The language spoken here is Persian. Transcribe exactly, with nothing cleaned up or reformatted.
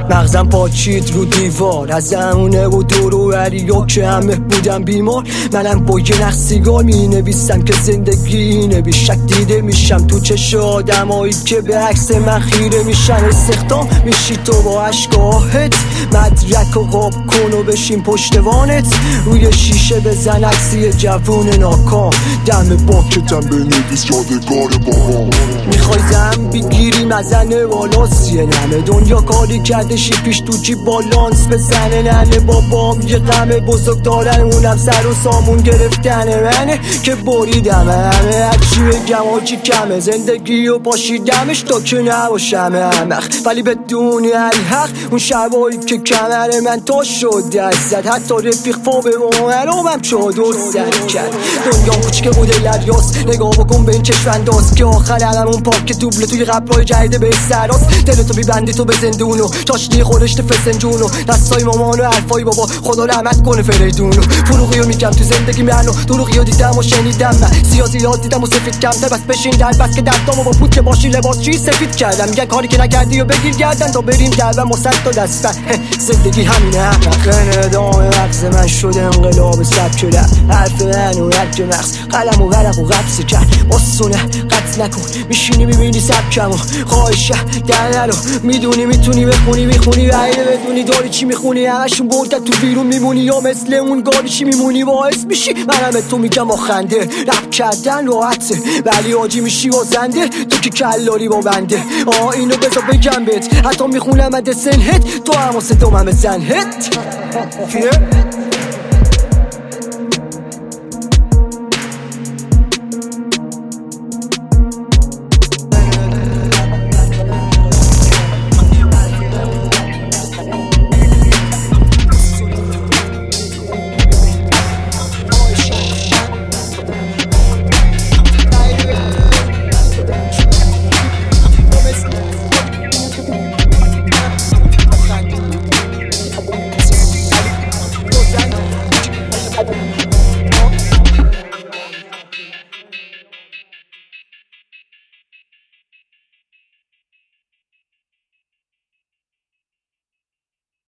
مغزم پاچید رو دیوار از زمونه و دور و بریا که همه بودم بیمار. منم با یه نخ سیگار می نویسم که زندگی اینه، بی شک دیده میشم تو چش آدمایی که به عکس من خیره میشن. استخدام میشی تو با عشقاهت، مدرک و قاب کن و بشین پشتوانت، روی شیشه بزن عکسی جوون ناکام، دم باکتم بنویس یادگار بابام. میخوای زن بگیری مزنه بالاست، یه نمه دنیا کاری کرده شی پیش تو جیب بالانس بزنه. ننه بابام یه غم بزرگ دارن، اونم سر و سامون گرفتنه منه که بریدم همه. هرچی بگم آجی کمه، زندگی و باشیدمش تا که نباشم احمق، ولی بدون الحق اون شبایی که کمر من تا شد دست، حتی رفیق فا به منم شد و سر کرد. دنیام کوچکه بوده لریاس، نگاه بکن به این چشم انداز که آخر علمون پاک دوبله توی قبرهای جهیده به سراس. دلتو بیبندی تو به زندونو، چاشتی خورشت فسنجونو، دستای مامان و حرفای بابا خدا رحمت کنه فریدونو. فروغیو میگم تو زندگی منو، دروغیو دیدم و شنیدم من، سیاه زیاد دیدم و سفید کمتر، بس بشین در بس که دستامو با پود که باشی لباس چی سفید کردم. میگن کاری که نکردی و بگیر گردن تا بریم دربم و صد تا دستن. زندگی همینه احمق، ندامه مغز من شد انقلاب سبک رپ، حرف من و رد مغز قلم و ورق و قبض کرد. باسونه قطع نکن، میشینی میبینی سبکمو، خواهشه در نرو، میدونی میتونی بخونی میخونی و ایده بدونی داری چی میخونی. همشون بردت تو بیرون میمونی یا مثل اون گاری چی میمونی باعث میشی. منم تو میگم با خنده رپ کردن راحته، ولی آجی میشی با زنده تو که کلاری با بنده. آه اینو بذار بگم بهت، حتی میخونم اد سنهت تو هم واسه دومم زنهت.